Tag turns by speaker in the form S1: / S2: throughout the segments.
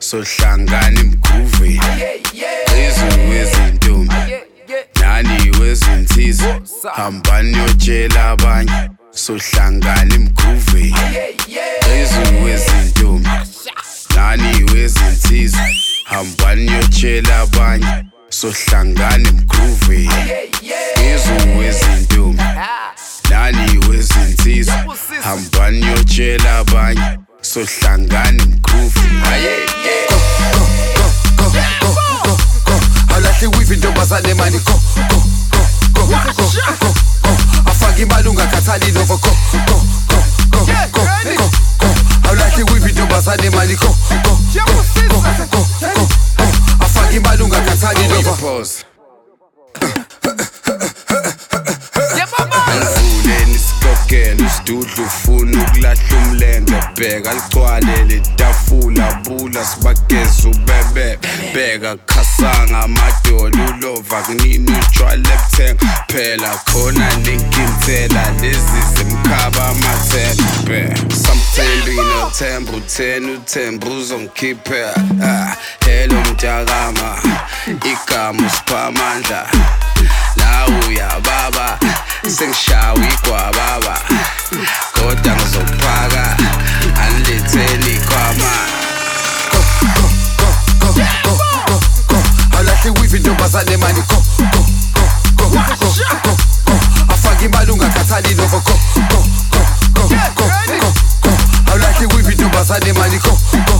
S1: sohlangana imgroove phezulu wezintombi nani wezinsizwa hambani yotshela abanye sohlangana imgroove phezulu wezintombi nani wezinsizwa hambani yotshela abanye sohlangana imgroove phezulu wezintombi nani wezinsizwa hambani yotshela abanye sohlangana imgroove
S2: awulahle weave intombazane mani go afake imali ungakhathali nova go awulahle weave intombazane mani go afake imali ungakhathali nova
S1: pause Angivuleni isikokelo isidudlu ufuna ukulahla umlenge bheka ligcwale letafula bula sibageza ubebe bheka khasanga amadolo ulova kunini utshwala ebuthenga phela khona ninkinthela lezi zimkhaba amathembe samthembi nothemba uthemba uzongikhiphela hello mntakama igama usipha amandla Nauya baba, sengishawa igwababa kodwa ngizophaka aniletheni kwama
S2: awulahle weave intombazane mani go afake imali ungakhathali nova go awulahle weave intombazane mani go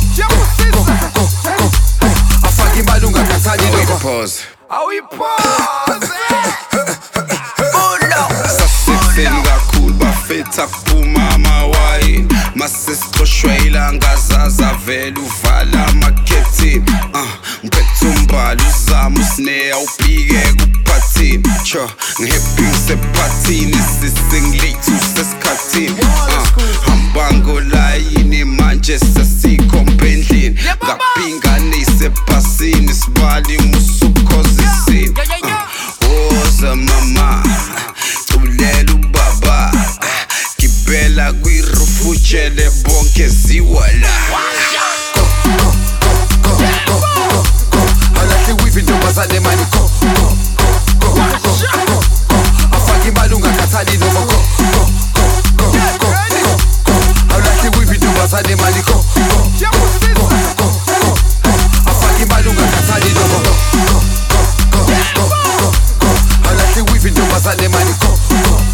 S2: afake imali ungakhathali nova
S1: pause Sasitheni kakhulu bafetha kuphuma amawayini masesixoshwe ilanga zaza vele uvala amakhethini ngiphethe umbhalo uzama usineya ubhike kuphathini cho ngihappy ngisephathini sisingilate usesikhathini hamba ngolayini manje sesikho endlini ngaphinganise ephasini sibali musukhozisini woza mama culela ubaba gibela kwirufu utshele bonke ziwala
S2: awulahle weave intombazane mani go afake imali ungakhathali nova go awulahle weave intombazane mani go afake imali ungakhathali nova awulahle weave intombazane mani go